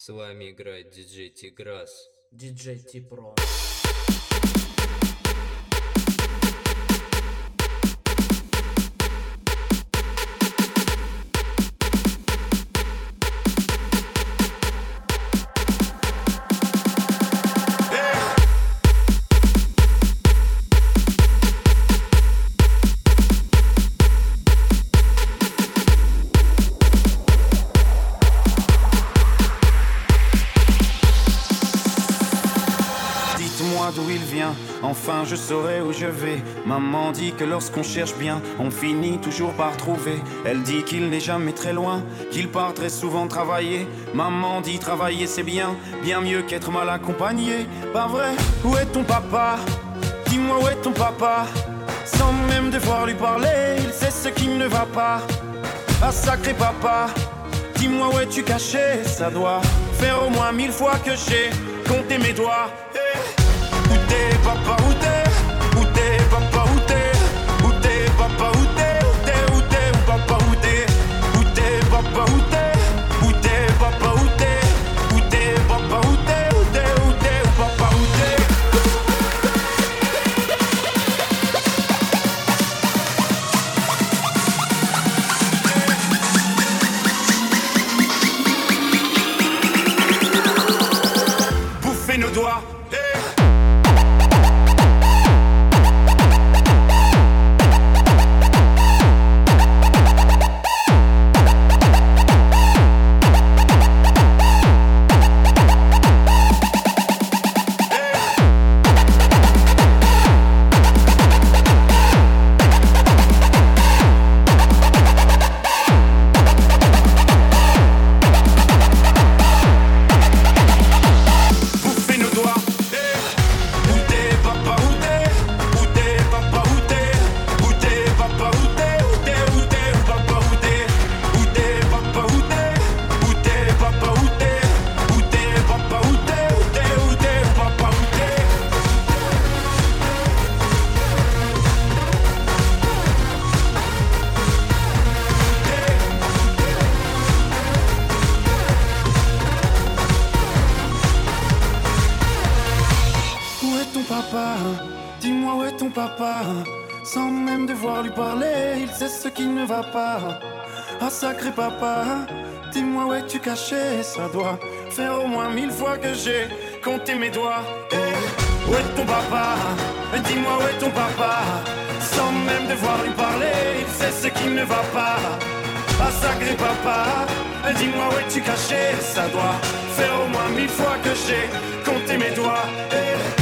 С вами играет диджей Тиграс. Диджей Типро. Dites-moi d'où il vient, enfin je saurai où je vais. Maman dit que lorsqu'on cherche bien, on finit toujours par trouver. Elle dit qu'il n'est jamais très loin, qu'il part très souvent travailler. Maman dit travailler c'est bien, bien mieux qu'être mal accompagné. Pas vrai? Où est ton papa? Dis-moi où est ton papa? Sans même devoir lui parler, il sait ce qui ne va pas. Ah sacré papa, dis-moi où es-tu caché? Ça doit faire au moins 1000 fois que j'ai compté mes doigts. Où t'es papa, où t'es? Où t'es papa, où t'es? Où t'es papa, où t'es? Où t'es, où t'es, où papa, où t'es? Où t'es papa, où t'es? Où t'es papa, où t'es? Où t'es papa, où t'es? Où t'es, où t'es, où papa, où t'es? Bouffer nos doigts. Bouffer nos doigts. Où t'es papa, où t'es? Où t'es papa, où t'es? Où t'es papa, où t'es? Où t'es, où t'es, où papa, où t'es? Où t'es papa, où t'es? Où t'es papa, où t'es? Où t'es papa, où t'es? Où t'es, où t'es, où papa, où t'es? Où est ton papa? Dis-moi où est ton papa? Sans même devoir lui parler, il sait ce qui ne va pas. Ah sacré papa, dis-moi où es-tu caché? Ça doit faire au moins 1000 fois que j'ai compté mes doigts. Où est ton papa? Dis-moi où est ton papa? Sans même devoir lui parler, il sait ce qui ne va pas. Ah sacré papa, dis-moi où es-tu caché? Ça doit faire au moins 1000 fois que j'ai compté mes doigts.